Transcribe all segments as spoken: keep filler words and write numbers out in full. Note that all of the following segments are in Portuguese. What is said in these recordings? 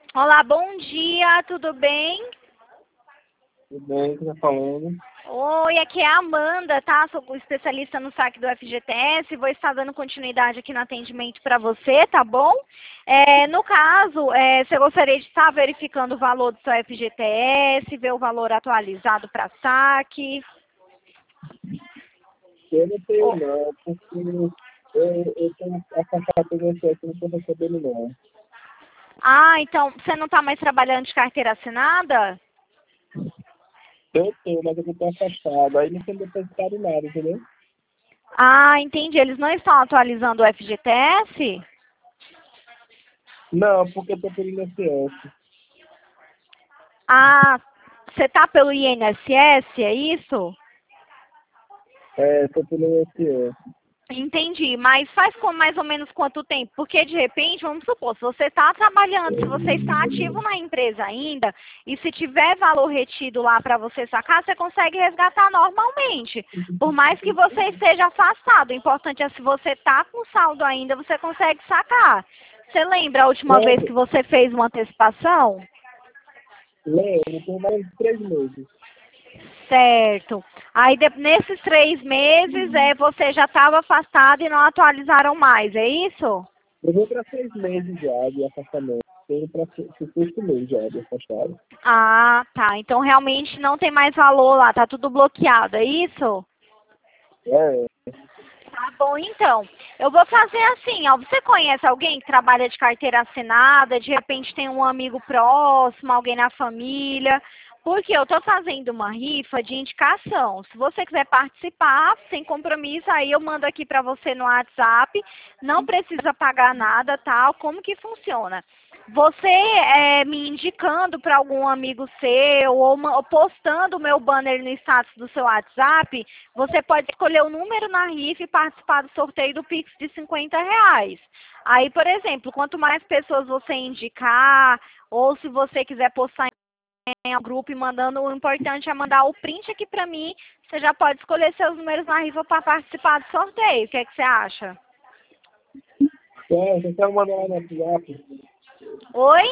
Olá, bom dia, tudo bem? Tudo bem, o que tá falando? Oi, aqui é a Amanda, tá? Sou especialista no saque do F G T S. Vou estar dando continuidade aqui no atendimento para você, tá bom? É, no caso, é, você gostaria de estar verificando o valor do seu F G T S, ver o valor atualizado para saque? Eu não tenho Oh, não, porque eu, eu tenho a carteira do I N S S, eu não estou recebendo não. ah, então você não está mais trabalhando de carteira assinada? Eu tenho, mas eu estou afastado, aí não tem depositado nada, entendeu? Ah, entendi. Eles não estão atualizando o F G T S? Não, porque eu estou pelo I N S S. Ah, você está pelo I N S S, é isso? É, estou pelo I N S S. Entendi, mas faz com mais ou menos quanto tempo? Porque de repente, vamos supor, se você está trabalhando, se você está ativo na empresa ainda, e se tiver valor retido lá para você sacar, você consegue resgatar normalmente. Por mais que você esteja afastado, o importante é se você está com saldo ainda, você consegue sacar. Você lembra a última vez que Lembro, você fez uma antecipação? lembro, tem mais de três meses. Certo. Aí de- nesses três meses é, você já estava afastado e não atualizaram mais, é isso? Eu vou para seis meses já de afastamento. Tenho para o sexto mês já de afastado. Ah, tá. Então realmente não tem mais valor lá, tá tudo bloqueado, é isso? É, Tá bom, então. Eu vou fazer assim, ó. Você conhece alguém que trabalha de carteira assinada, de repente tem um amigo próximo, alguém na família? Porque eu tô fazendo uma rifa de indicação. Se você quiser participar, sem compromisso, aí eu mando aqui pra você no WhatsApp. Não precisa pagar nada, tal. Como que funciona? Você é, me indicando para algum amigo seu ou, ma- ou postando o meu banner no status do seu WhatsApp, você pode escolher o número na rifa e participar do sorteio do Pix de cinquenta reais. Aí, por exemplo, quanto mais pessoas você indicar, ou se você quiser postar em um grupo e mandando, o importante é mandar o print aqui para mim, você já pode escolher seus números na rifa para participar do sorteio. O que, é que você acha? é, você quer mandar lá no WhatsApp? Oi?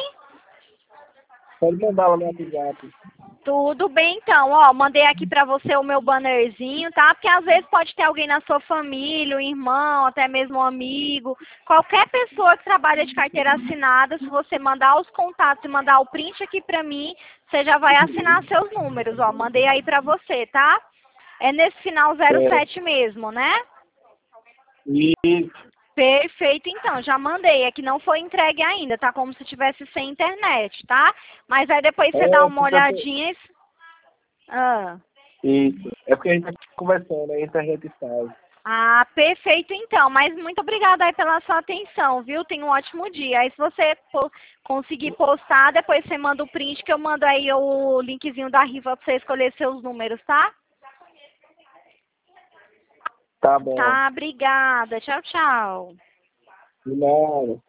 Pode mandar lá no WhatsApp. Tudo bem, então, ó, mandei aqui pra você o meu bannerzinho, tá? Porque às vezes pode ter alguém na sua família, um irmão, até mesmo um amigo, qualquer pessoa que trabalha de carteira assinada, se você mandar os contatos e mandar o print aqui pra mim, você já vai assinar seus números, ó, mandei aí pra você, tá? É nesse final zero É, sete mesmo, né? e Perfeito, então, já mandei. É que não foi entregue ainda, tá como se tivesse sem internet, tá? Mas aí depois você dá é, uma fica, olhadinha e... Ah. isso. É porque a gente tá conversando, a internet faz. Ah, perfeito então. Mas muito obrigada aí pela sua atenção, viu? Tenha um ótimo dia. Aí se você po- conseguir postar, depois você manda o print que eu mando aí o linkzinho da rifa pra você escolher seus números, tá? Tá bom. Tá, obrigada. Tchau, tchau. De nada.